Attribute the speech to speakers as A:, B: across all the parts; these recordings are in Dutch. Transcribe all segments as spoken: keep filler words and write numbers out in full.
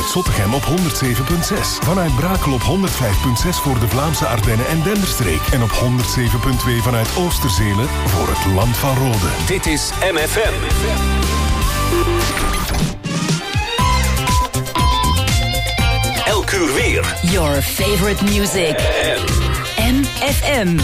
A: Zottegem op honderd zeven komma zes. Vanuit Brakel op honderd vijf komma zes voor de Vlaamse Ardennen en Denderstreek. En op honderd zeven komma twee vanuit Oosterzele voor het Land van Rode.
B: Dit is M F M. Elk uur weer.
C: Your favorite music. M F M.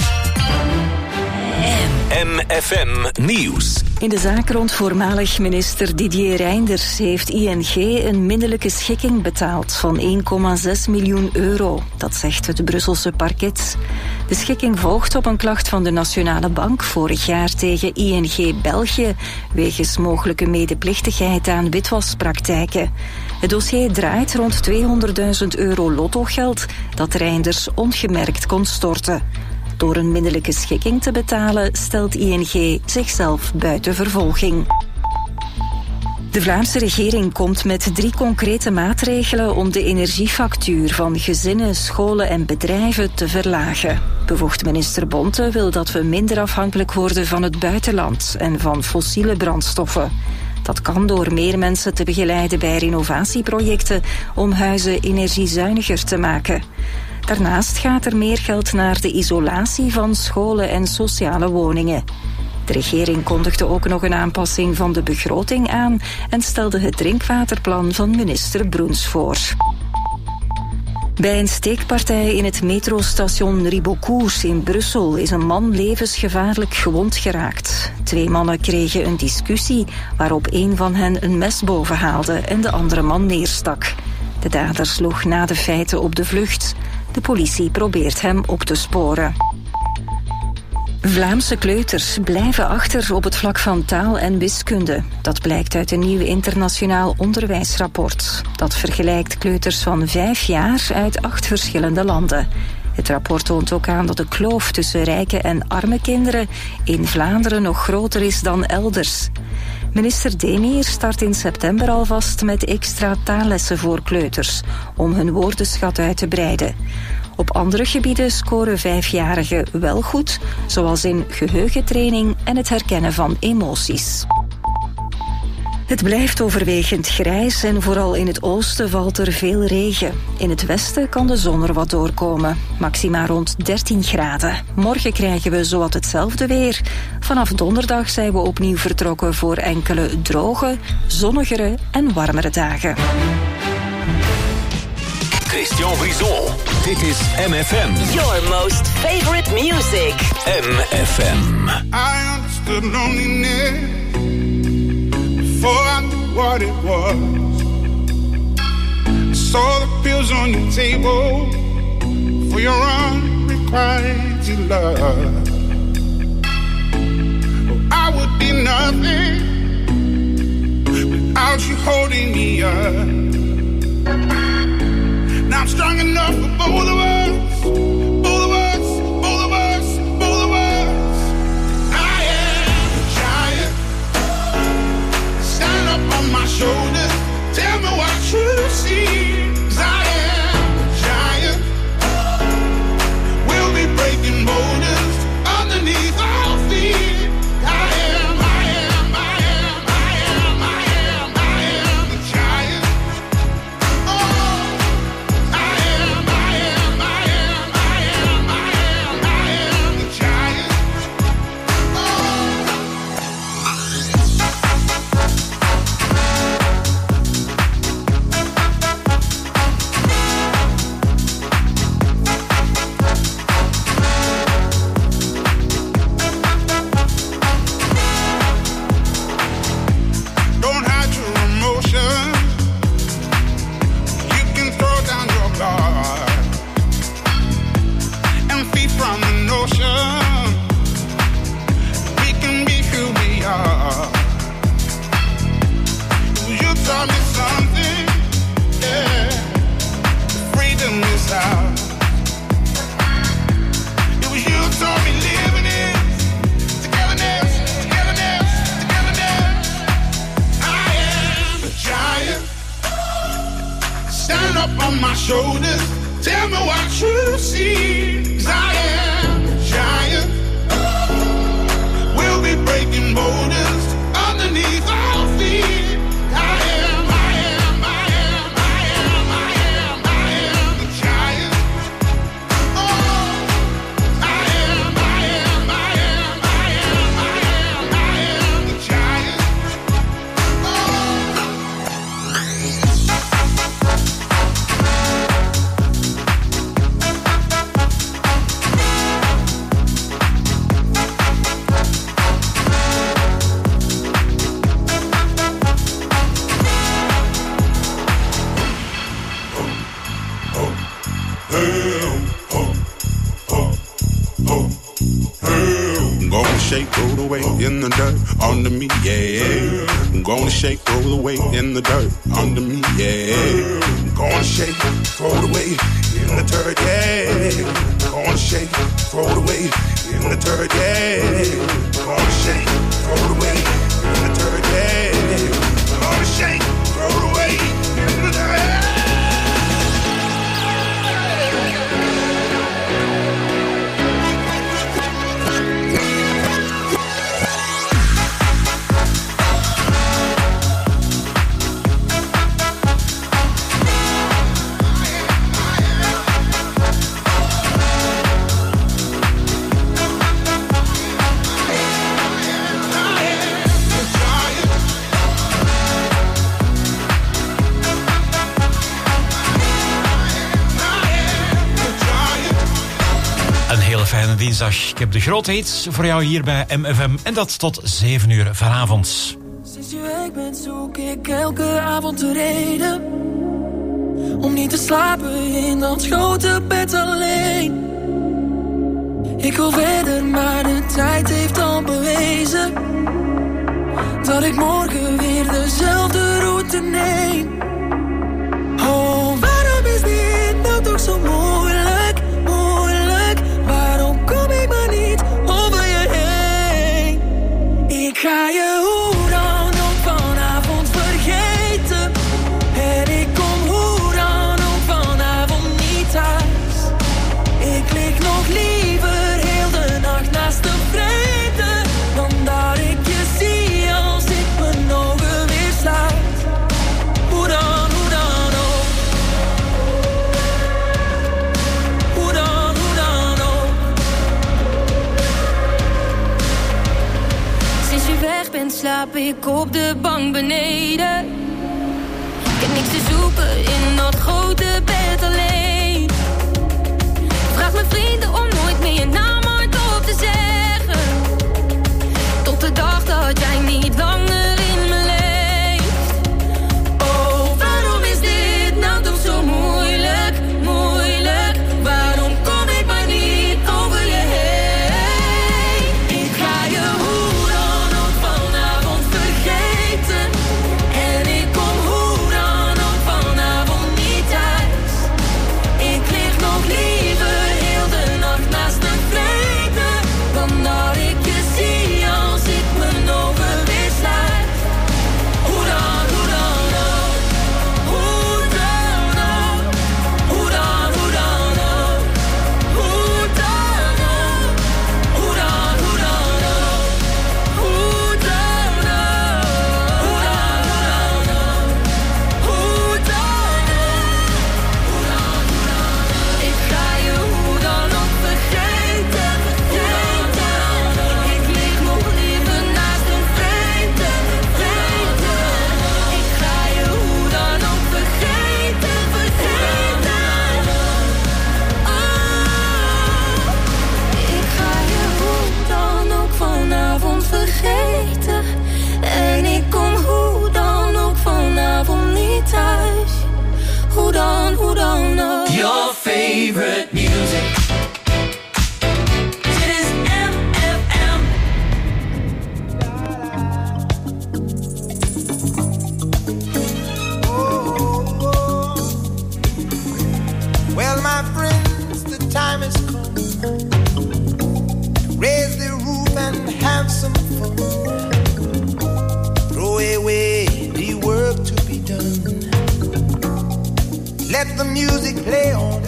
B: M F M Nieuws.
C: In de zaak rond voormalig minister Didier Reynders heeft I N G een minnelijke schikking betaald van één komma zes miljoen euro. Dat zegt het Brusselse parket. De schikking volgt op een klacht van de Nationale Bank vorig jaar tegen I N G België wegens mogelijke medeplichtigheid aan witwaspraktijken. Het dossier draait rond tweehonderdduizend euro lottogeld dat Reynders ongemerkt kon storten. Door een minnelijke schikking te betalen stelt I N G zichzelf buiten vervolging. De Vlaamse regering komt met drie concrete maatregelen om de energiefactuur van gezinnen, scholen en bedrijven te verlagen. Bevoegd minister Bonte wil dat we minder afhankelijk worden van het buitenland en van fossiele brandstoffen. Dat kan door meer mensen te begeleiden bij renovatieprojecten om huizen energiezuiniger te maken. Daarnaast gaat er meer geld naar de isolatie van scholen en sociale woningen. De regering kondigde ook nog een aanpassing van de begroting aan en stelde het drinkwaterplan van minister Broens voor. Bij een steekpartij in het metrostation Ribeaucourt in Brussel is een man levensgevaarlijk gewond geraakt. Twee mannen kregen een discussie waarop een van hen een mes bovenhaalde en de andere man neerstak. De dader sloeg na de feiten op de vlucht. De politie probeert hem op te sporen. Vlaamse kleuters blijven achter op het vlak van taal en wiskunde. Dat blijkt uit een nieuw internationaal onderwijsrapport. Dat vergelijkt kleuters van vijf jaar uit acht verschillende landen. Het rapport toont ook aan dat de kloof tussen rijke en arme kinderen in Vlaanderen nog groter is dan elders. Minister Demir start in september alvast met extra taallessen voor kleuters, om hun woordenschat uit te breiden. Op andere gebieden scoren vijfjarigen wel goed, zoals in geheugentraining en het herkennen van emoties. Het blijft overwegend grijs en vooral in het oosten valt er veel regen. In het westen kan de zon er wat doorkomen. Maxima rond dertien graden. Morgen krijgen we zowat hetzelfde weer. Vanaf donderdag zijn we opnieuw vertrokken voor enkele droge, zonnigere en warmere dagen.
B: Christian Brison. Dit is M F M.
C: Your most favorite music.
B: M F M.
D: I understood loneliness before I knew what it was. I saw the pills on your table for your unrequited love. Oh, I would be nothing without you holding me up. Now I'm strong enough for both of us, both of us, both of us, both of us. I am a giant. Stand up on my shoulders. Tell me what you see. 'Cause I am a giant. We'll be breaking boulders underneath our feet. I am, I am, I am, I am, I am, I am a giant. Oh, I am, I am, I am, I am, I am, I am the giant. Don't hide your emotion. You can throw down your guard and feed from the notion. We can be who we are. You taught me something, yeah. Freedom is ours. It was you who taught me living is togetherness, togetherness, togetherness. I am a giant. Stand up on my shoulders. Tell me what you see. 'Cause I am a giant. We'll be breaking boulders underneath our feet. I am, I am, I am, I
E: shake, roll away in the dirt under me, yeah. I'm gonna shake, roll away in the dirt under me, yeah. I'm gonna shake, roll away in the dirt, yeah. I'm gonna shake, roll away in the dirt, yeah. I'm gonna shake, roll away in the dirt, yeah. I'm gonna shake, roll away in the dirt.
F: Fijne dinsdag. Ik heb de grote hits voor jou hier bij M F M. En dat tot zeven uur vanavond.
G: Sinds je weg bent zoek ik elke avond de reden om niet te slapen in dat grote bed alleen. Ik wil verder, maar de tijd heeft al bewezen dat ik morgen weer dezelfde route neem. Oh, waarom is dit nou toch zo moeilijk, moeilijk? Waarom kom ik maar niet over je heen? Ik ga je hoe dan ook vanavond vergeten. En ik kom hoe dan ook vanavond niet thuis. Ik lig nog liever heel de nacht naast de vreemde dan dat ik je zie als ik mijn ogen weer sluit. Hoe dan, hoe dan ook. Hoe dan, hoe dan ook. Sinds je weg bent slaap ik op de bank beneden. Ik heb niks te zoeken in dat grote bed alleen. Vraag mijn vrienden om nooit meer je naam hardop te zeggen. Tot de dag dat jij niet langer in me leeft. Oh, waarom is dit nou toch zo moeilijk, moeilijk? Waarom kom ik maar niet over je heen? Ik ga je hoe dan ook vanavond vergeten. En ik kom hoe dan ook vanavond niet thuis. Ik lig nog liever heel de nacht naast een vreemde dan dat ik je zie als ik mijn ogen weer sluit. Hoe dan, hoe dan ook. Hoe dan ook. Hoe dan, hoe dan ook. Hoe dan ook. Hoe dan, hoe dan ook. Hoe dan ook. Hoe dan, hoe dan ook. Hoe dan ook. Hoe dan, hoe dan ook. Ik ga je hoe dan ook vergeten. Vergeten. Ik lig nog liever naast een vreemde. Vreemde. Ik ga je hoe dan ook vergeten. Vergeten. Oh. Ik ga je hoe dan ook vanavond vergeten. En ik kom hoe dan ook vanavond niet thuis. Hoe dan, hoe dan ook.
H: Your favorite music. Dit is M F M.
I: Well, my friends, the time has come to raise the roof and have some fun. Throw away the work to be done. Let the music play on.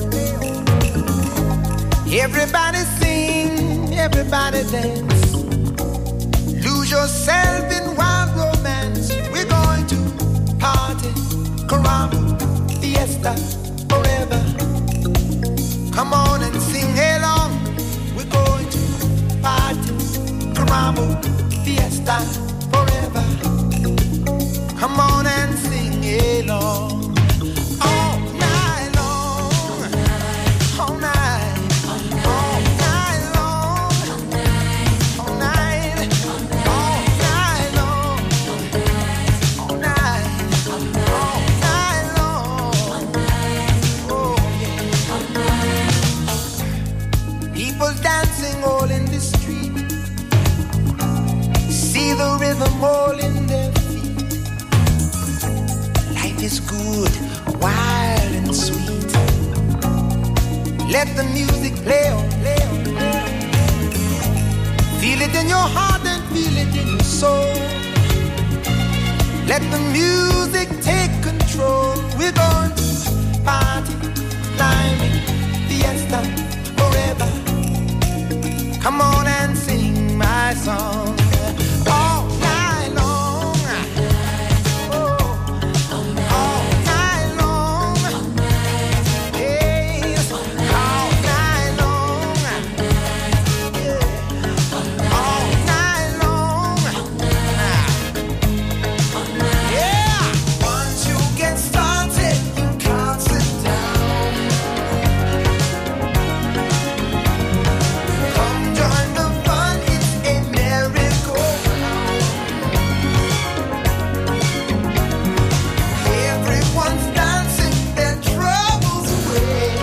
I: Everybody sing, everybody dance. Lose yourself in wild romance. We're going to party, caramba, fiesta, forever. Come on and sing along. We're going to party, caramba, fiesta, forever. Come on and sing along. All night long, all night, all night long, all night, all night long, all night, all night long. life is good, wild and sweet. Let the music play on, play on, play on. Feel it in your heart and feel it in your soul. Let the music take control. We're going to party, climbing, fiesta, forever. Come on and sing my song all night long. Oh, all night long. Yes, all night long. Yeah, all night long. Yeah, once you get started, you can't sit down. Come join the fun, it's a merry-go-round. Everyone's dancing their troubles away.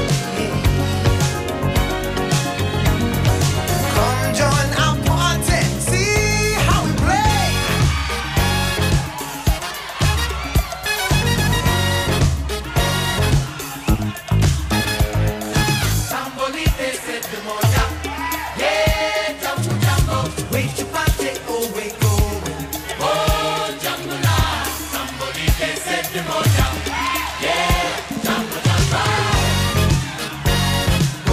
I: Come join our party, see how we play. Tambolite set the moja. Yeah, jambo jambo. Wait your party, oh wait going. Oh, jambo la. Tambolite set the moja. Yeah, jambo jambo. Oh,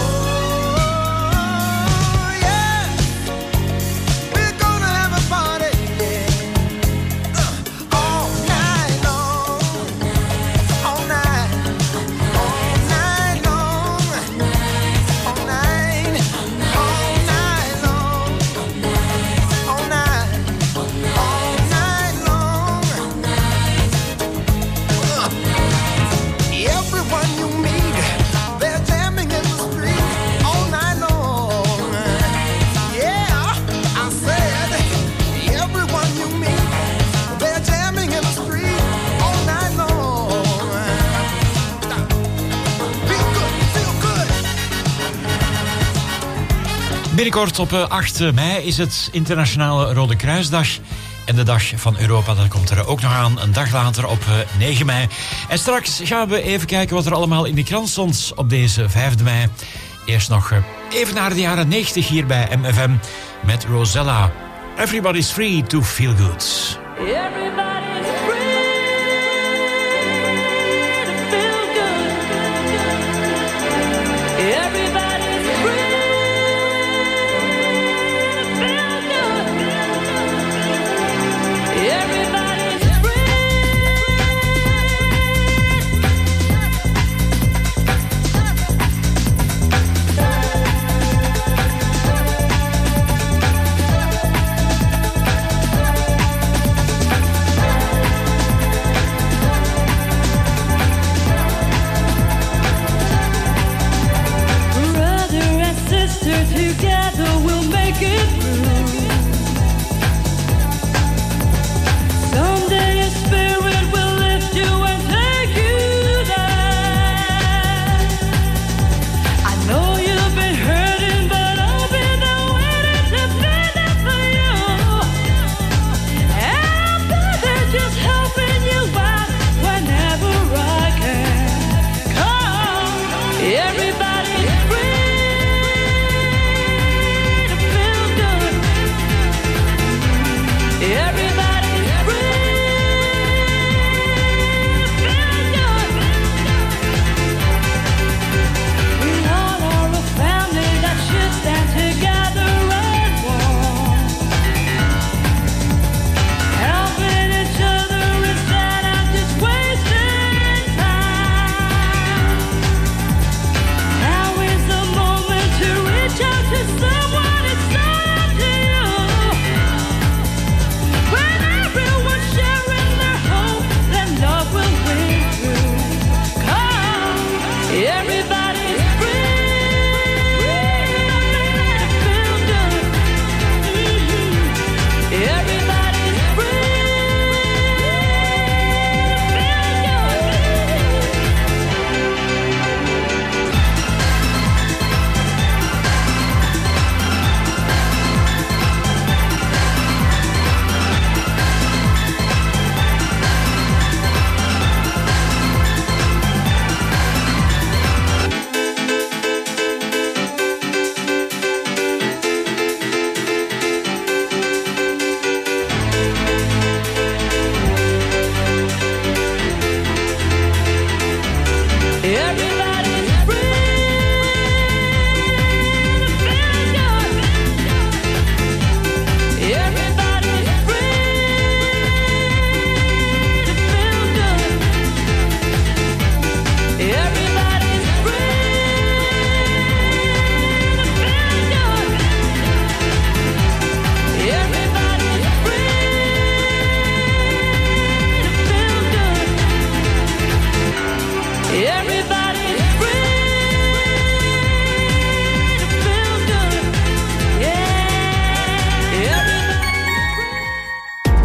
I: yeah. We're gonna have a party, yeah. Uh, all night long. All night. All night long. All night. All night long. All night. All night long. Uh, Everyone you meet, they're jamming in the street all night long. Yeah, I said, everyone you meet, they're jamming in the street all night long. Feel good, feel good.
F: Binnenkort op eh, acht mei is het Internationale Rode Kruisdag. En de Dag van Europa, dat komt er ook nog aan. Een dag later op eh, negen mei. En straks gaan we even kijken wat er allemaal in de krant stond op deze vijfde mei. Eerst nog eh, even naar de jaren negentig hier bij M F M met Rosella. Everybody's free to feel good.
G: Everybody's free to feel good. Everybody's free to feel good. Everybody's free.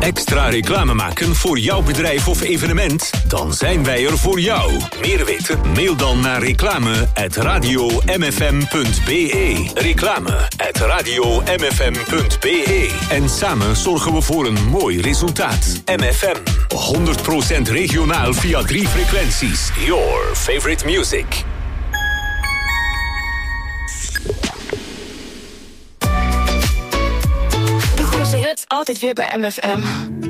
B: extra reclame maken voor jouw bedrijf of evenement? Dan zijn wij er voor jou. Meer weten? Mail dan naar reclame at radio m f m punt b e. Reclame at radio m f m punt b e. En samen zorgen we voor een mooi resultaat. M F M, honderd procent regionaal via drie frequenties. Your favorite music.
J: De grootste hits altijd weer bij M F M.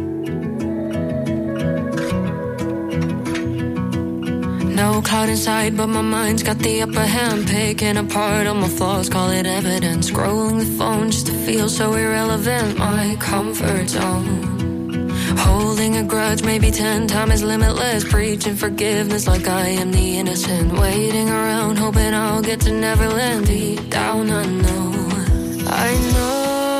G: No cloud inside, but my mind's got the upper hand. Picking apart all my flaws, call it evidence. Scrolling the phone just to feel so irrelevant. My comfort zone. Holding a grudge, maybe ten times limitless. Preaching forgiveness like I am the innocent. Waiting around, hoping I'll get to Neverland. Deep down I know, I know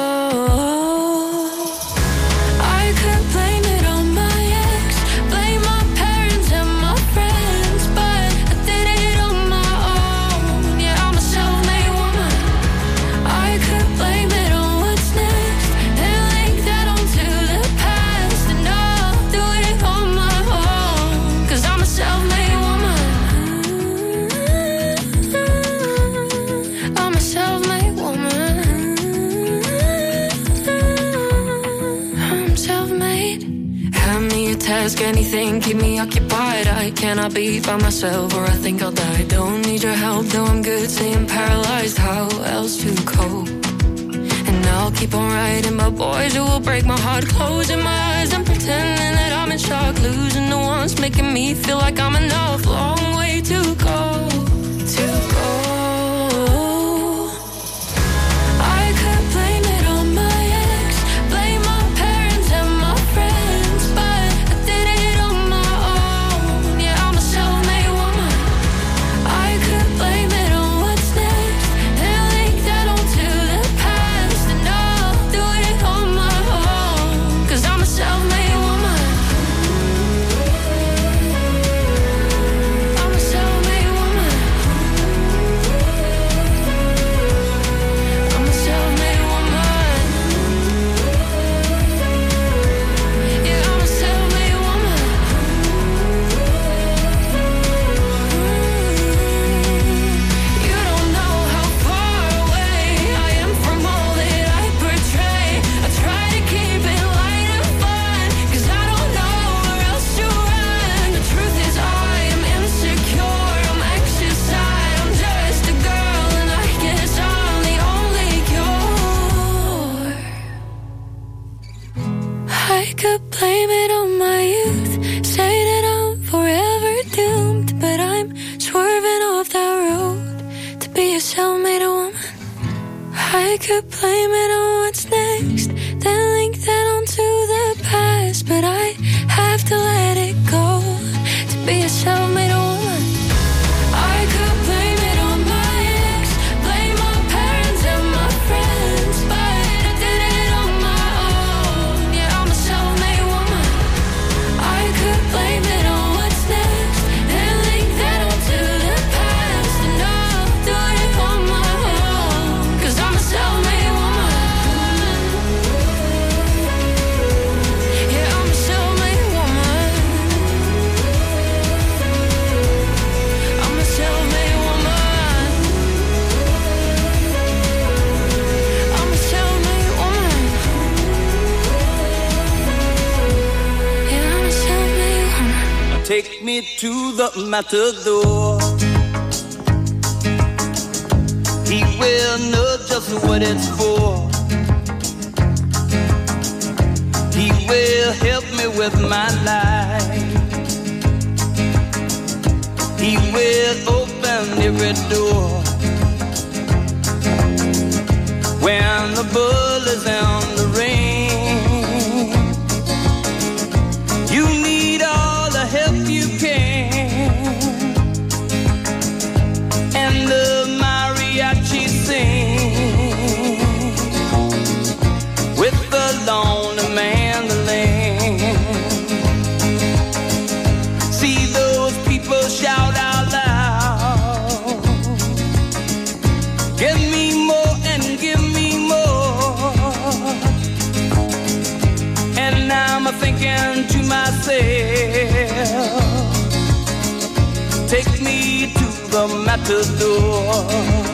G: I could blame it on my ex, blame my parents and my friends, but I did it on my own. Yeah, I'm a self-made woman. I could blame it on what's next, then link that onto the past, and I'll do it on my own, 'cause I'm a self-made woman. I'm a self-made woman. I'm self-made. Hand me a task, anything, keep me occupied. I cannot be by myself or I think I'll die. Don't need your help, though I'm good, staying paralyzed. How else to cope? And I'll keep on writing about boys who will break my heart, closing my eyes and pretending that I'm in shock, losing the ones making me feel like I'm enough. Long way to go, to go. I could blame it on my ex, blame my parents and my friends, but I did it on my own. Yeah, I'm a self-made woman. I could blame it on what's next, then link that onto the past, and I'll do it on my own, 'cause I'm a self-made woman. I'm a self-made woman. I'm a self-made woman. Yeah, I'm a self-made woman. You don't know how far away I am from all that I portray. I try to keep it light and fun, 'cause I don't know where else to run. The truth is I am insecure, I'm anxious, I'm just a girl, and I guess I'm the only cure. I could blame it on my youth, say that I'm forever doomed, but I'm swerving off that road to be a self-made woman. I could blame it on what's next, then link that onto the past, but I have to let it go to be a self-made woman. I could blame it on my ex, blame my parents and my friends, but I did it on my own. Yeah, I'm a self-made woman. I could blame it on what's next, then link that onto the past, and I'll do it on my own, 'cause I'm a self-made woman. Yeah, I'm a self-made woman. I'm a self-made woman. I'm a self-made woman. Yeah, I'm a self-made woman.
K: Take me to the matador. He will know just what it's for. He will help me with my life. He will open every door. When the bull is in the rain, you need all the help you can. And the mariachi sing with the lonely mandolin. See those people shout out loud, give me more and give me more. myself. Take me to the matador.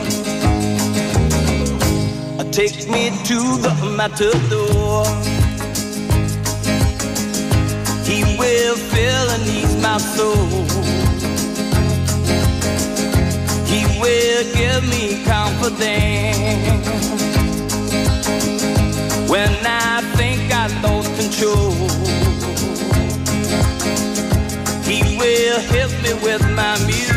K: Take me to the matador. He will fill and ease my soul. He will give me confidence when I think I lost control. He will help me with my muse.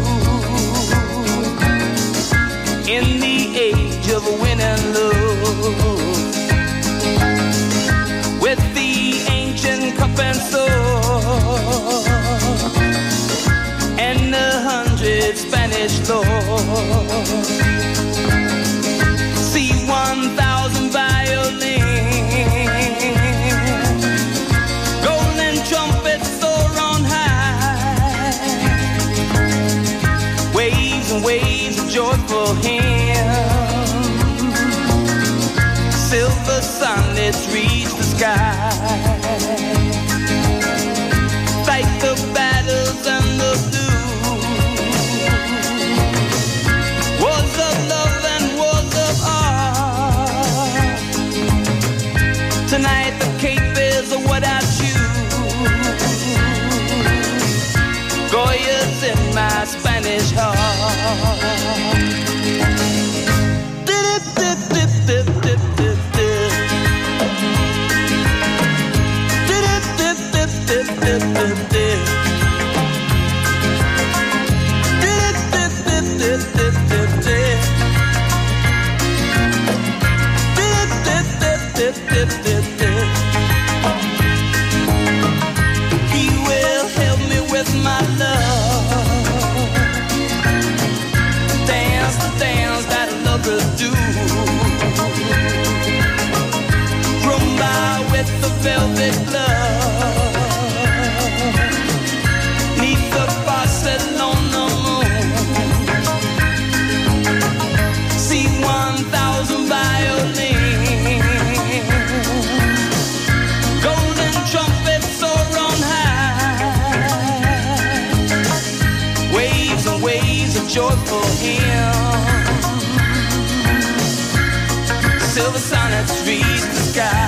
K: In the age of winning love, with the ancient cup and sword, and a hundred Spanish lords. See one thousand violins, golden trumpets soar on high, waves and waves of joyful hymns, silver sunlets reach the sky, fight the battles and the blues, wars of love and wars of art. Tonight the cape is what I choose. Goya's in my Spanish heart. He will help me with my love. Dance the dance that lovers do. Rumba with the velvet glove. Neath the Barcelona moon. See one thousand violins. Golden trumpets soar on high. Waves and waves of joyful hymns. Silver sonnets reach the sky.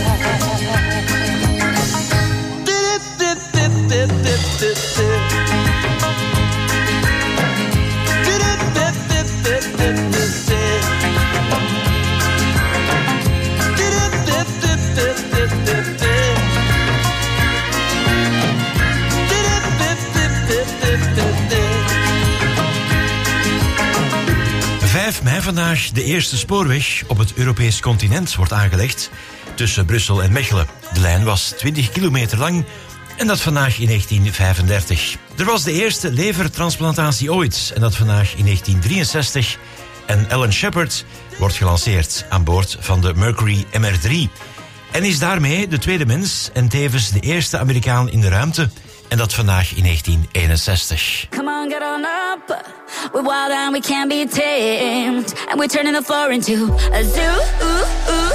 F: vijf mei vandaag de eerste spoorweg op het Europees continent wordt aangelegd tussen Brussel en Mechelen. De lijn was twintig kilometer lang en dat vandaag in negentien vijfendertig. Er was de eerste levertransplantatie ooit en dat vandaag in negentien drieënzestig. En Alan Shepard wordt gelanceerd aan boord van de Mercury M R drie. En is daarmee de tweede mens en tevens de eerste Amerikaan in de ruimte. En dat vandaag in negentien eenenzestig.
G: Come on, get on up. We're wild and we can't be tamed. And we're turning the floor into a zoo. Ooh, ooh.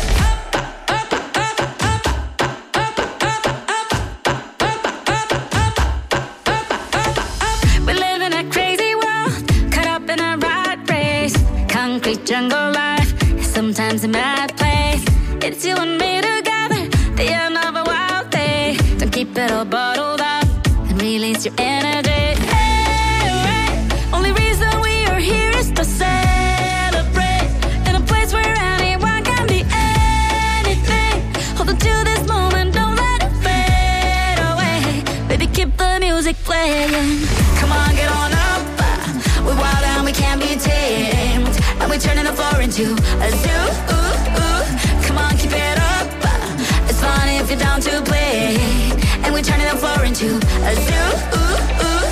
G: We live in a crazy world, caught up in a rat race. Concrete jungle life is sometimes a mad place. It's you and me together, the end of a wild day. Don't keep it all bottled up. Release your energy. Hey, hey. Only reason we are here is to celebrate in a place where anyone can be anything. Hold on to this moment, don't let it fade away. Baby, keep the music playing. Come on, get on up. We're wild and we can't be tamed. And we're turning the floor into a zoo. Ooh, ooh. Come on, keep it up. It's fun if you're down to play. And we're turning the floor into a zoo. Ooh, ooh.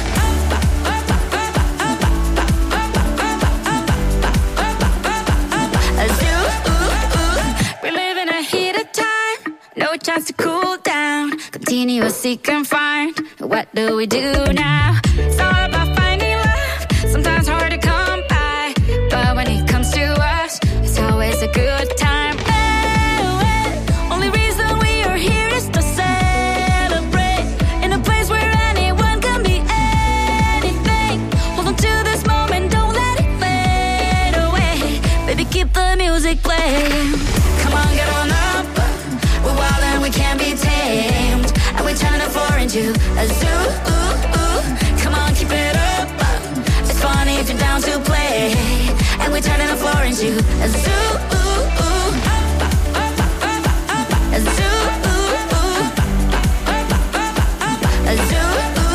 G: A zoo. Ooh, ooh. We live in a heated time, no chance to cool down. Continuous seek and find. What do we do now? It's all about finding love. Sometimes hard to come by, but when it comes to us, it's always a good time. Hey, hey. Only reason we are here is to celebrate. foreign to a zoo. A zoo. A zoo.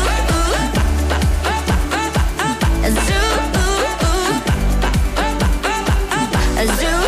G: A zoo. A zoo.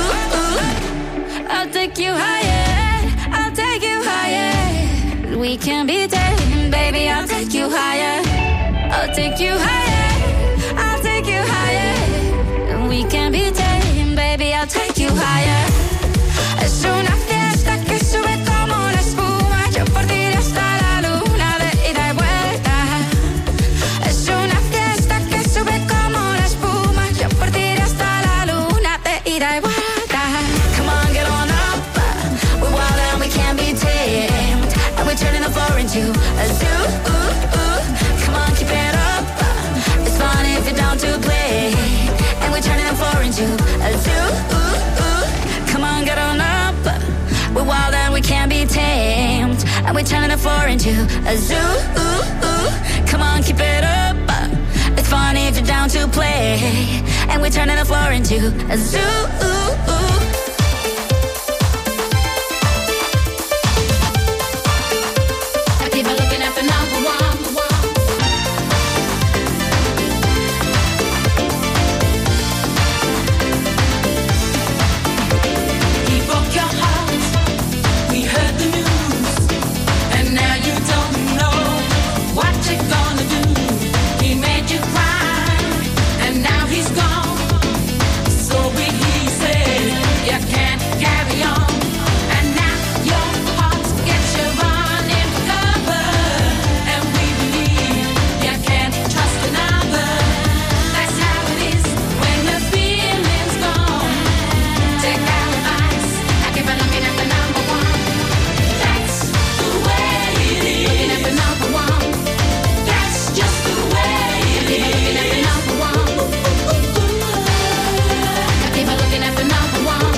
G: I'll take you higher. I'll take you higher. We can be taken, baby. I'll take you higher. I'll take you higher. I'll take you higher. We can be taken, baby. I'll take you higher. Es una fiesta que sube como la espuma. Yo por ti hasta la luna de ida y vuelta. Es una fiesta que sube como la espuma. Yo por ti hasta la luna de ida y vuelta. Come on, get on up. We're wild and we can't be tamed. And we're turning the floor into a zoo. Come on, keep it up. It's fun if you're down to play. And we're turning the floor into a zoo. Come on, get on up. We're wild and we can't be tamed. And we're turning the floor into a zoo. Come on, keep it up. It's fun if you're down to play. And we're turning the floor into a zoo. People looking at the number one. He broke your heart. We heard the news, and now you don't know what you're gonna do. He made you cry, and now he's gone. So we he said you can't carry on, and now your heart gets you running for cover, and we believe you can't trust another. That's how it is when the feeling's gone. Take our advice. I keep on looking at the number one. That's the way it is. Looking at the number one. That's just the way it is. Looking at the number one. I keep on looking at the number one.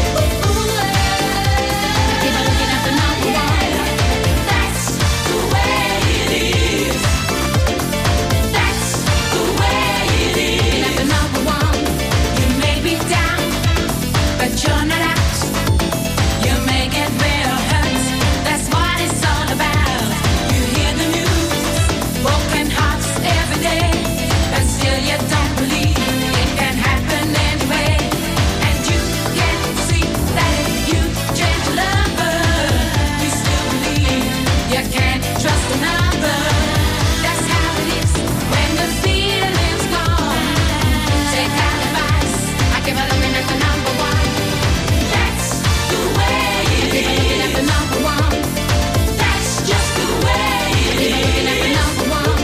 G: I keep on looking at the number one. That's the way it is. That's the way it is. Looking at the number one. You may be down, but you're not out. You may get real hurt. That's what it's all about. You hear the news, broken hearts every day, but still you don't believe it can happen anyway. And you can see that if you change your lover, you still believe you can't trust another. That's how it is when the feeling's gone. Take our advice. I keep on looking at the number one. That's the way it is. Looking at the number one. That's just the way it is. Looking at the number one.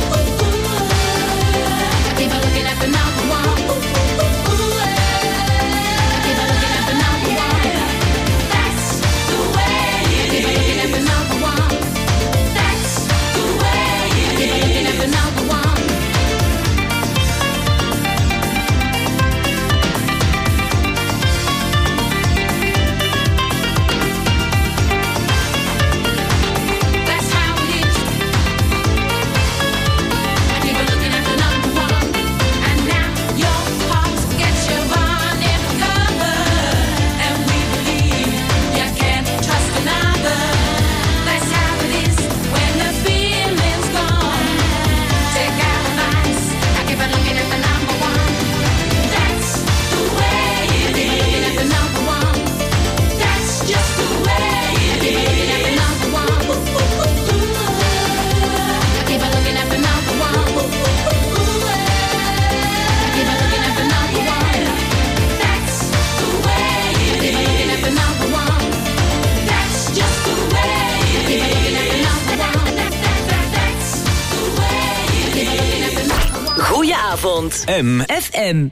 G: I keep on looking at the number one. I keep on looking at the number one. That's the way it is. Looking at the number one. That's the way it is. Looking at the number one. That's how it is. I keep on looking at the number one. And now your heart gets you running for cover, and we believe you can't trust another. That's how it is when the feeling's gone. Take our advice. I keep on looking at the number one. That's the way it is. Looking at the number one. That's just the way it is. Looking at the number one. I keep on looking at the number one. I keep on looking at the number one. That's the way it is. Looking at the number one. That's just the way it is. Looking at the number one. That's the way it is. Looking at the number one.
L: Goedenavond.
B: M.
L: F M.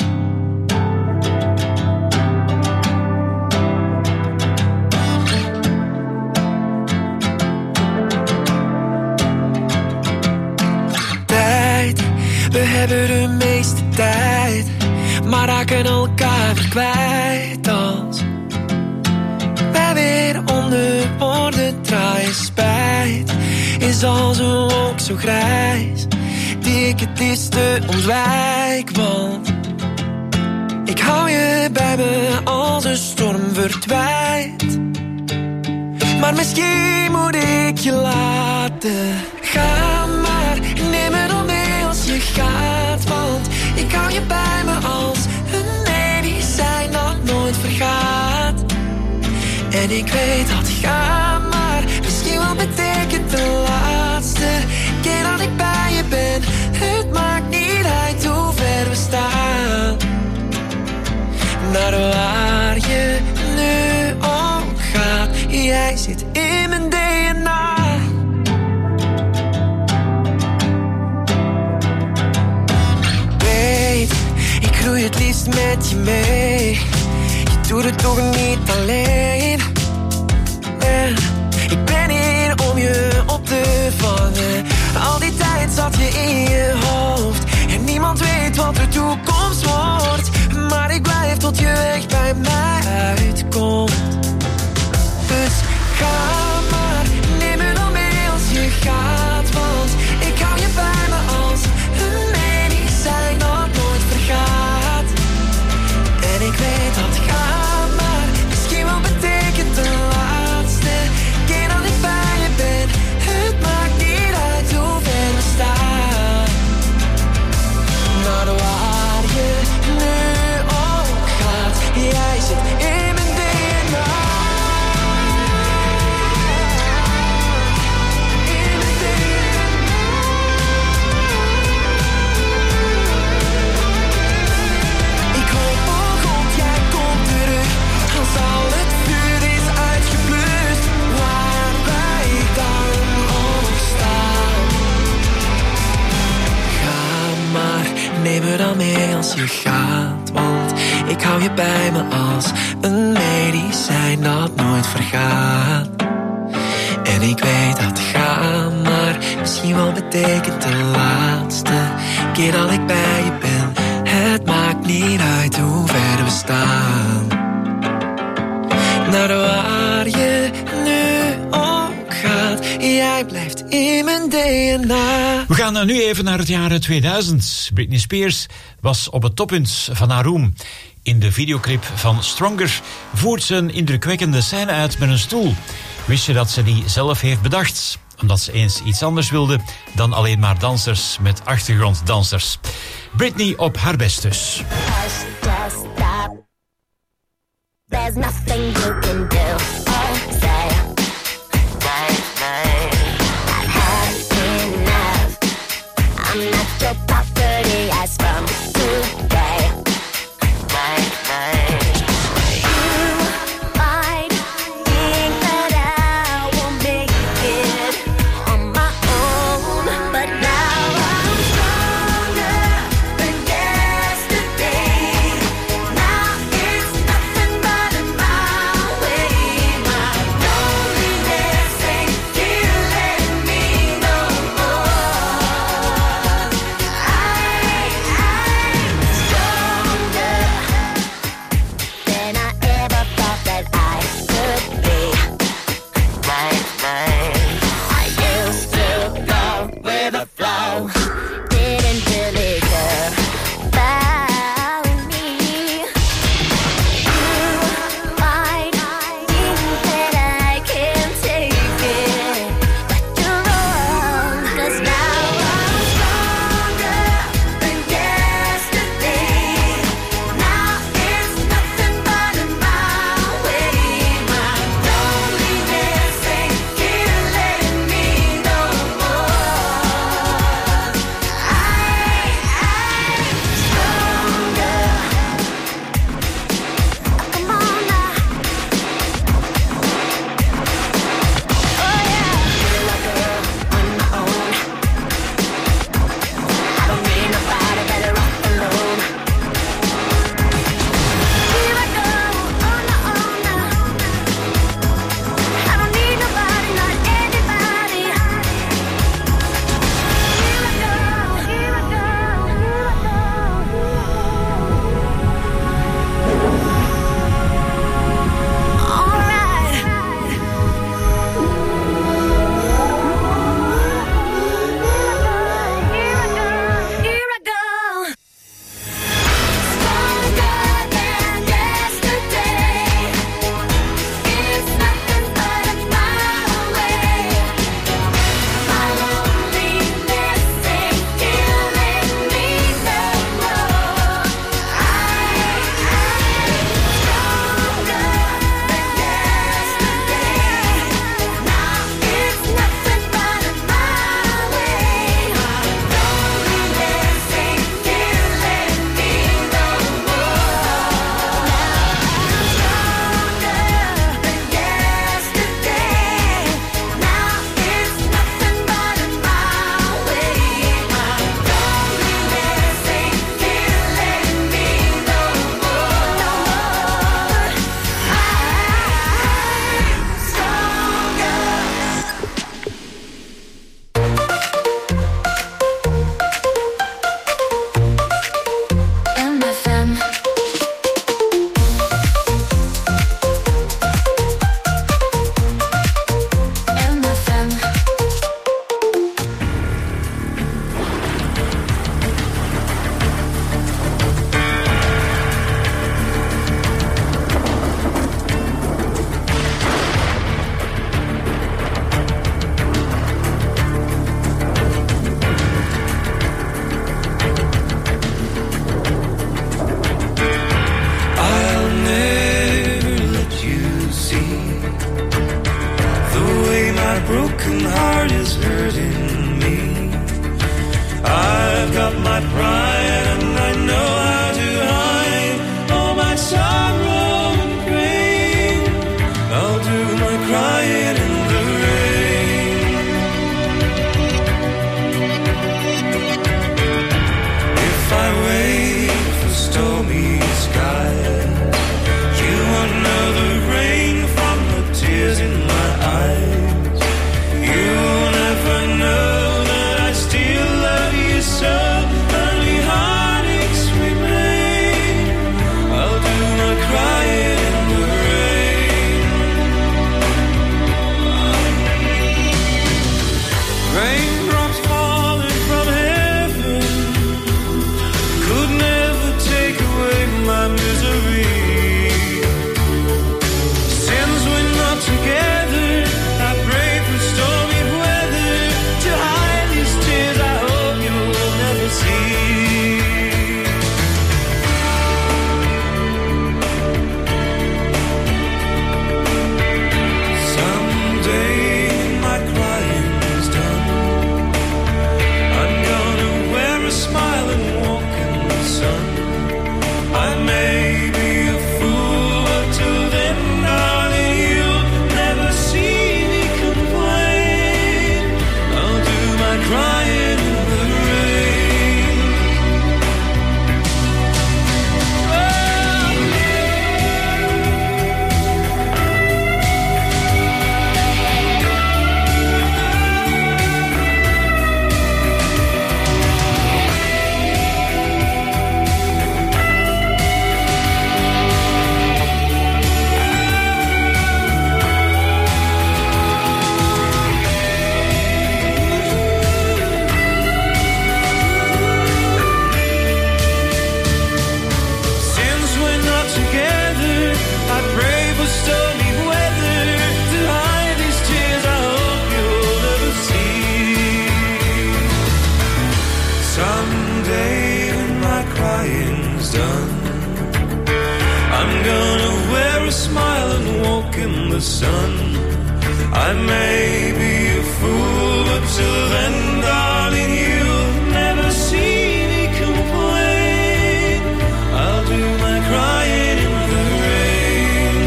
M: Tijd, we hebben de meeste tijd, maar raken elkaar weer kwijt als wij weer onder woorden draaien. Spijt is als een wolk zo grijs, die ik het liefste ontwijk, want ik Ik hou je bij me als een storm verdwijnt. Maar misschien moet ik je laten. Ga maar, neem me dan mee als je gaat. Want ik hou je bij me als een medicijn dat nooit vergaat. En ik weet dat ga maar misschien wel betekent de laatste keer dat ik bij je ben. Het maakt niet uit hoe ver we staan. Naar waar je nu ook gaat. Jij zit in mijn D N A. Weet, ik groei het liefst met je mee. Je doet het toch niet alleen. En ik ben hier om je op te vangen. Al die tijd zat je in je hoofd. En niemand weet wat de toekomst wordt. Maar ik blijf tot je weg bij mij uitkomt. Dus ga maar, neem me dan mee als je gaat. Want ik hou je bij me als een medicijn dat nooit vergaat. En ik weet dat ga maar misschien wel betekent de laatste keer dat ik bij je ben. Het maakt niet uit hoe ver we staan. Naar waar je nu ook gaat. Jij zit in mijn D N A. In mijn D N A. Ik hoop oh God, jij komt terug. Als al het vuur is uitgeblust. Waar wij dan ook staan. Ga maar, neem me dan mee als je gaat. Want ik hou je bij me als een medicijn dat nooit vergaat. En ik weet dat ga maar misschien wel betekent de laatste keer dat ik bij je ben. Het maakt niet uit hoe ver we staan. Naar waar je nu ook gaat. Jij blijft in mijn D N A.
F: We gaan nu even naar het jaar tweeduizend. Britney Spears was op het toppunt van haar roem. In de videoclip van Stronger voert ze een indrukwekkende scène uit met een stoel. Wist je dat ze die zelf heeft bedacht? Omdat ze eens iets anders wilde dan alleen maar dansers met achtergronddansers. Britney op haar best dus.
L: There's nothing you can do or say. I've had enough. I'm not your property as from today. You might think that I won't make it on my own, but now I'm stronger than yesterday. Now it's nothing but a mile away. My loneliness ain't killing me no more. I, I'm stronger than I ever thought that I could be. I used to go with the flow, didn't really care about me. You might think that I can take it, but you're wrong. 'Cause now I'm stronger than yesterday. Now it's nothing but a mile away. My loneliness ain't killing me no more.
M: stop my pride, and I know how to hide all my sorrow and pain. I'll do my crying in the rain. If I wait for stormy skies, you won't know the rain from the tears in my eyes. You'll never know that I still love you so. Only heartaches remain. I'll do my crying in the rain. Raindrops falling from heaven could never take away my misery. Since we're not together, I pray for stormy weather to hide these tears I hope you'll never see. Someday my crying is done. I'm gonna wear a smile and walk in the sun. I may be a fool, but till then, darling, you'll never see me complain. I'll do my crying in the rain. Since we're not together, I pray for stormy weather to hide these tears I hope you'll never see. Someday when my crying's done, I'm gonna wear a smile and walk in the sun. I may be a fool, but till then, darling, you'll never see me complain. I'll do my crying in the rain.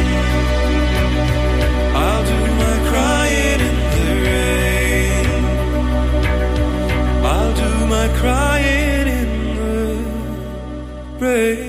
M: I'll do my crying in the rain. I'll do my crying in the rain.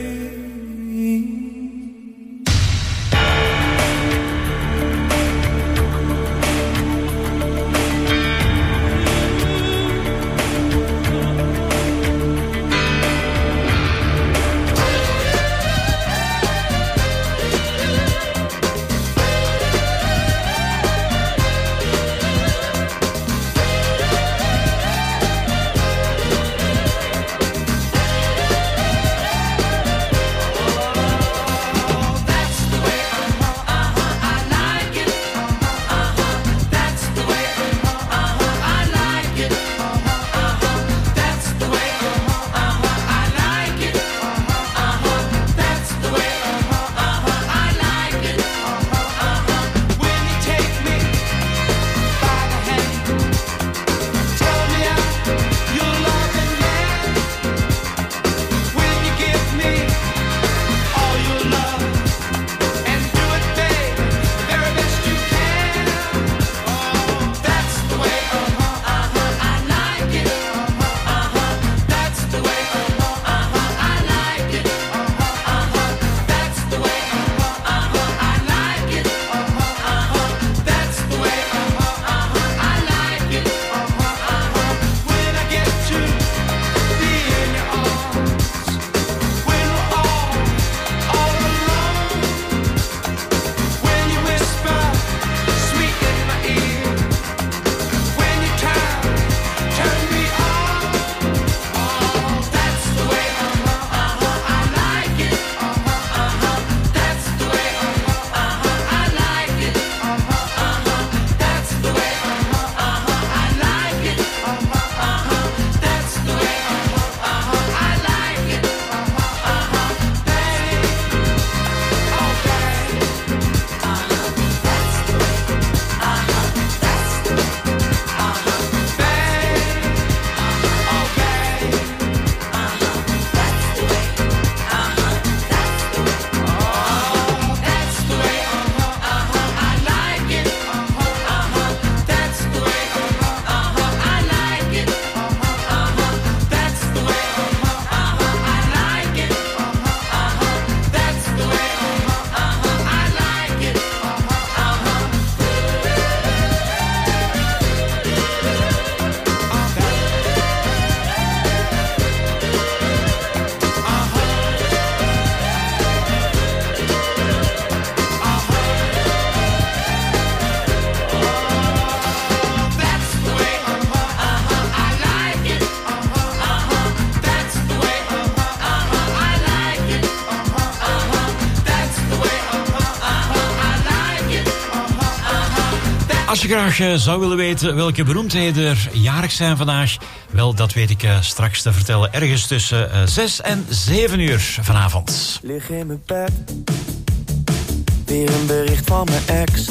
F: Als je graag uh, zou willen weten welke beroemdheden er jarig zijn vandaag, wel, dat weet ik uh, straks te vertellen. Ergens tussen uh, zes en zeven uur vanavond.
N: Lig in mijn bed, weer een bericht van mijn ex.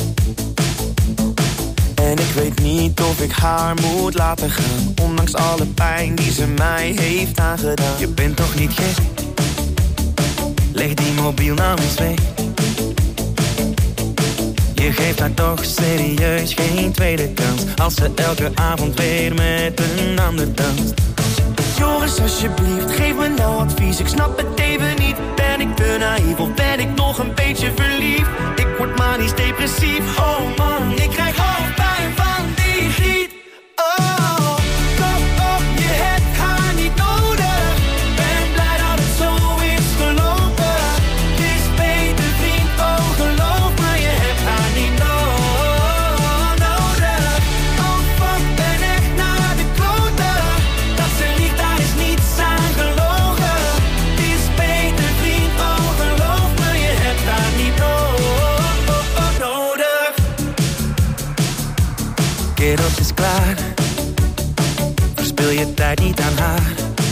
N: En ik weet niet of ik haar moet laten gaan, ondanks alle pijn die ze mij heeft aangedaan. Je bent toch niet gek? Leg die mobiel nou eens weg. Je geeft haar toch serieus geen tweede kans, als ze elke avond weer met een ander danst. Joris, alsjeblieft, geef me nou advies. Ik snap het even niet. Ben ik te naïef of ben ik nog een beetje verliefd? Ik word manisch depressief. Oh man, ik krijg hoofdpijn van die griet. Oh, kom op, je hebt haar niet nodig. Ben blij dat het zo is gelopen. Het is beter, vriend, oh geloof me, je hebt haar niet no- nodig. Oh fuck, ben echt naar de kloten. Dat ze liegt, daar is niets aan gelogen. Het is beter, vriend, oh geloof me, je hebt haar niet no- nodig. Kerels is klaar, verspil je tijd niet aan haar.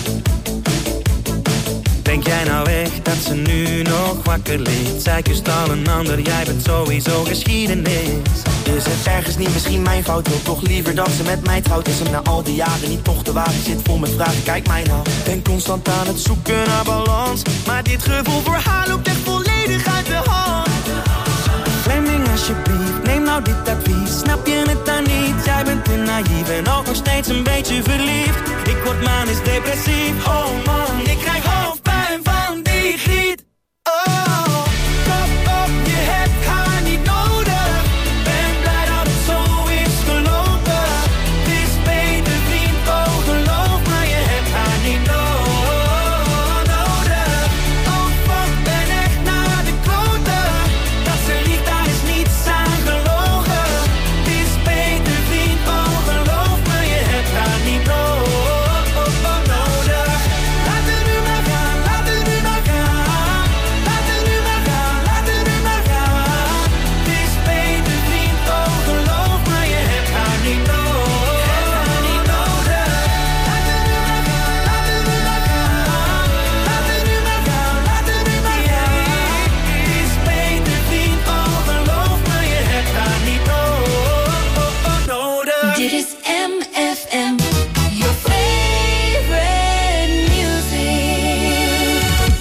N: Denk jij nou echt dat ze nu nog wakker ligt? Zij kust al een ander, jij bent sowieso geschiedenis. Is het ergens niet misschien mijn fout? Wil toch liever dat ze met mij trouwt? Is hem na al die jaren niet toch te wagen? Zit vol met vragen, kijk mij nou. Ben constant aan het zoeken naar balans, maar dit gevoel voor haar loopt echt volledig uit de hand. Fleming, alsjeblieft, neem nou dit advies. Snap je het dan niet? Jij bent te naïef en ook nog steeds een beetje verliefd. Ik word manisch depressief. Oh man, ik krijg hoofdpijn van die griet. Oh, kom op, je hebt haar niet nodig. Ben blij dat het zo is gelopen. Het is beter, vriend, oh geloof me, je hebt haar niet no- nodig. Oh fuck, ben echt naar de kloten. Dat ze liegt, daar is niets aan gelogen. Het is beter, vriend, oh geloof me, je hebt haar niet no- nodig. Laat het nu maar gaan, laat het nu maar gaan. Laat het nu maar gaan, laat het nu maar gaan. Het is beter, vriend, oh geloof me, je hebt haar niet no- niet nodig. Laat het nu maar gaan, laat het nu maar gaan. Laat het nu maar gaan, laat het nu maar gaan. Het is beter, vriend, oh geloof me, je hebt haar niet no- nodig.
G: Dit is M F M, your favorite music.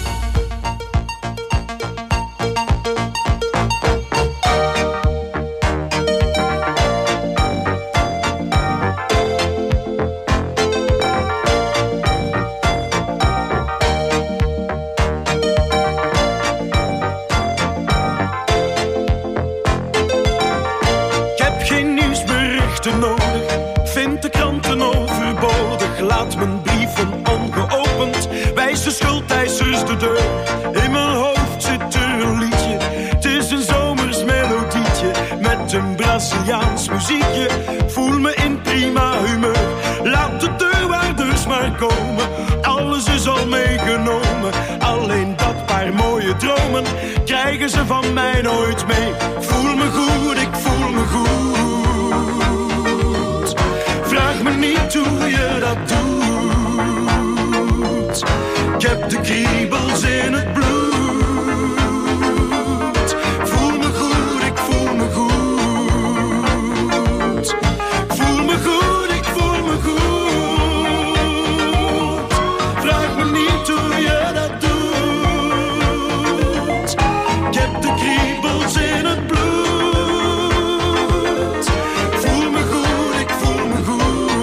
O: Ik heb geen nieuwsberichten nodig, vind de kranten overbodig. Laat mijn brieven ongeopend, wijs de schuldeisers de deur. In mijn hoofd zit er een liedje, het is een zomers melodietje. Met een Braziliaans muziekje, voel me in prima humeur. Laat de deurwaarders maar komen, alles is al meegenomen. Alleen dat paar mooie dromen, krijgen ze van mij nooit mee. Voel me goed, ik voel me goed. Vraag me niet hoe je dat doet. Ik heb de kriebels in het bloed. Voel me goed, ik voel me goed. Voel me goed, ik voel me goed. Vraag me niet hoe je dat doet. Ik heb de kriebels in het bloed. Voel me goed, ik voel me goed.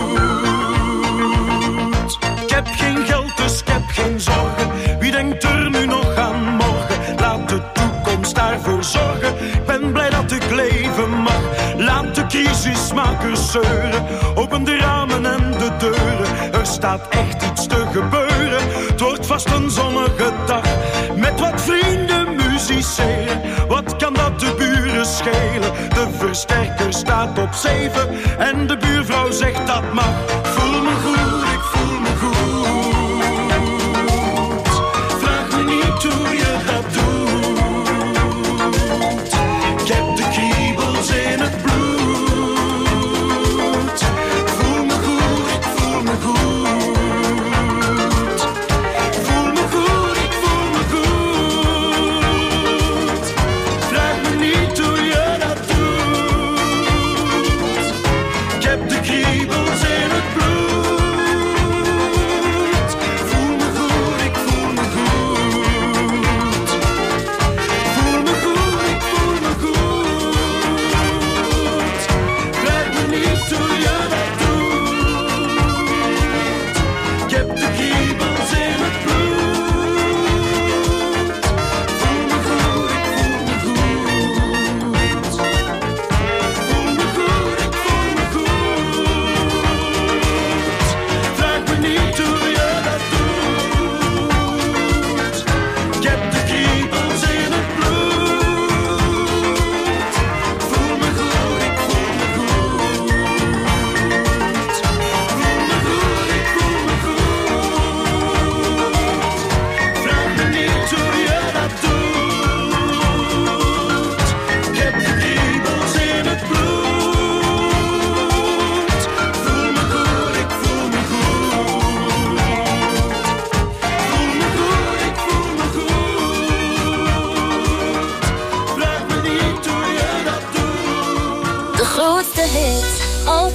O: Ik heb geen geld, dus ik heb geen zorgen. Wie denkt er nu nog aan morgen? Laat de toekomst daarvoor zorgen. Ik ben blij dat ik leven mag. Laat de crisismakers zeuren. Open de ramen en de deuren. Er staat echt iets te gebeuren. Het wordt vast een zonnige dag. Met wat vrienden musiceren. Wat kan dat de buren schelen? De versterker staat op zeven. En de buurvrouw zegt dat mag. Voel me goed, ik voel me goed. Vraag me niet hoe je dat doet. Ik heb de kriebels in het bloed.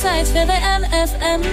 G: tijd weer bij M F M.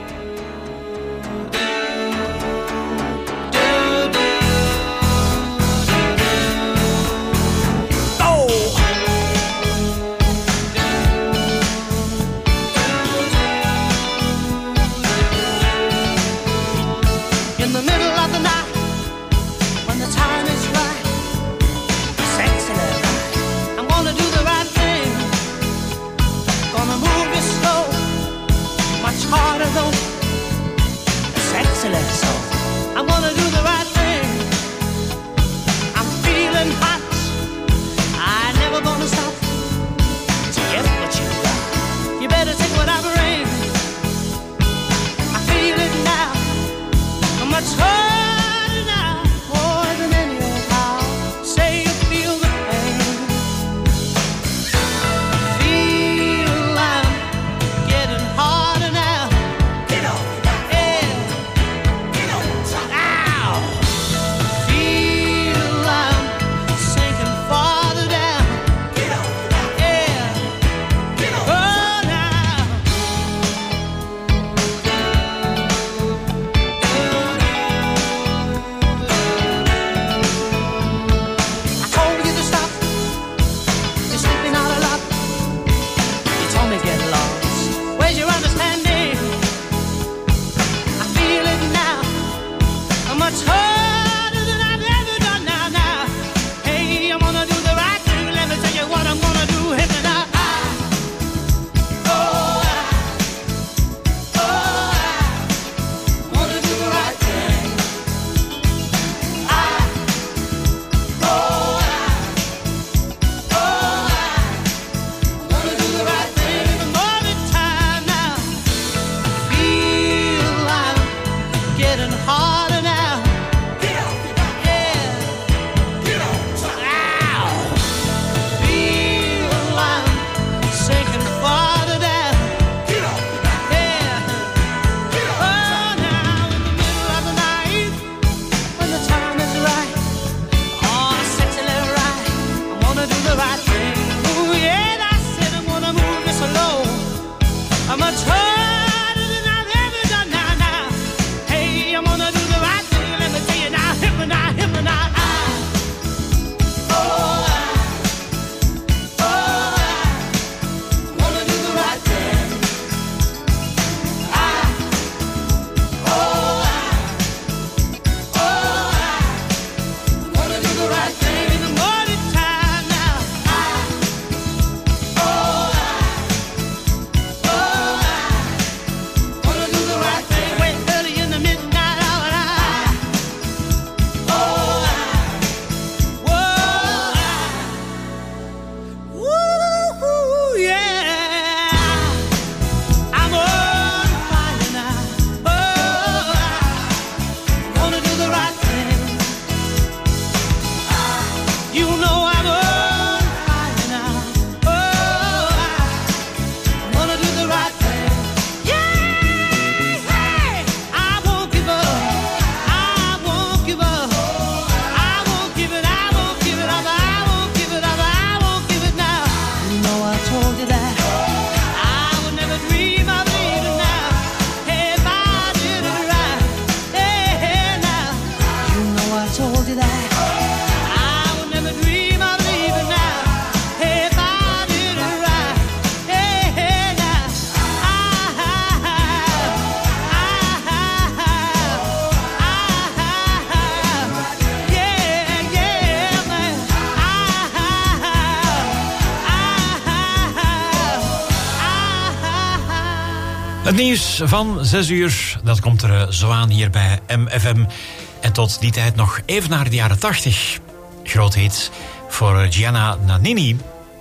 F: Het nieuws van zes uur, dat komt er zo aan hier bij M F M. En tot die tijd nog even naar de jaren tachtig. Groot hit voor Gianna Nannini.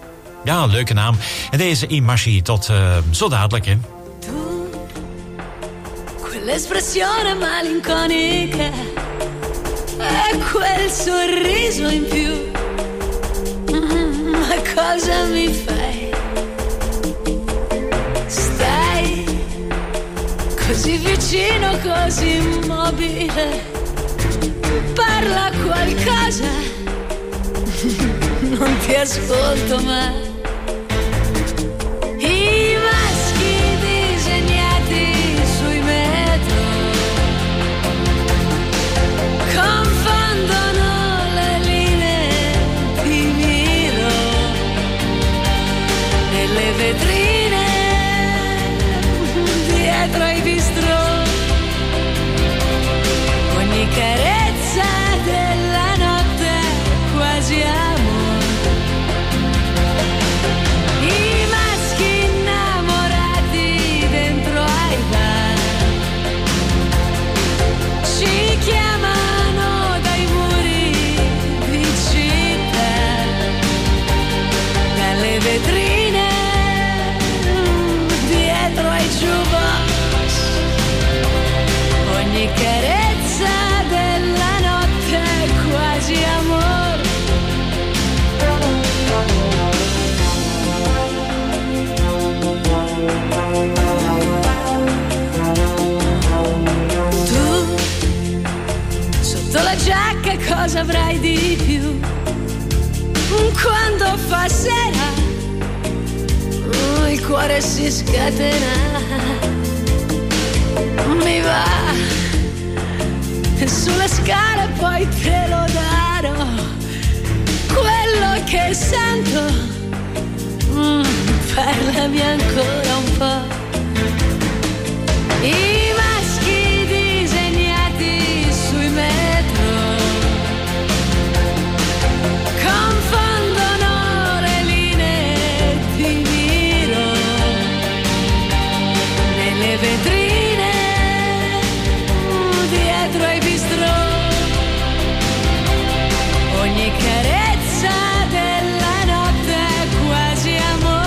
F: Ja, leuke naam. En deze Imashi tot uh, zo dadelijk, hè.
G: Quell'espressione malinconica e quel sorriso in più. Mm, ma cosa mi fai? Stai così vicino, così immobile. Parla qualcosa, non ti ascolto mai. I maschi di
P: cosa avrai di più quando fa sera, oh, il cuore si scatena, mi va sulle scale, poi te lo darò, quello che sento, mm, parlami ancora un po'. I maschi disegnati sui metro confondono le linee di miro nelle vetrine dietro ai bistrò, ogni carezza della notte è quasi amore.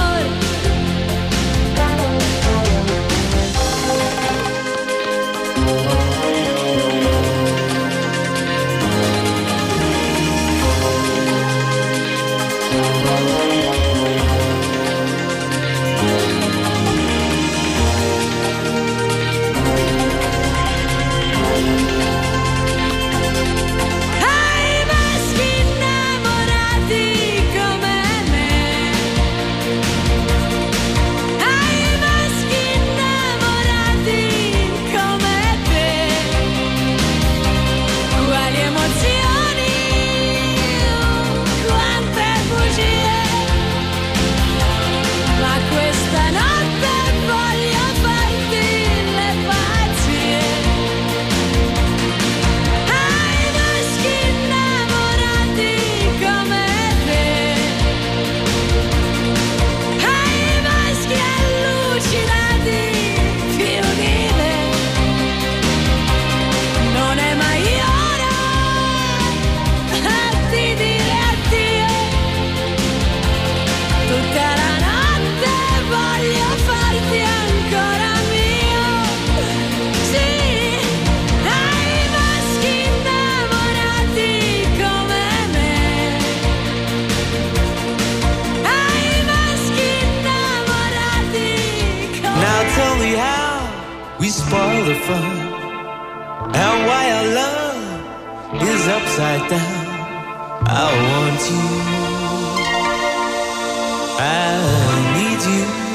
M: Spoil the fun, and why our love is upside down. I want you, I need you.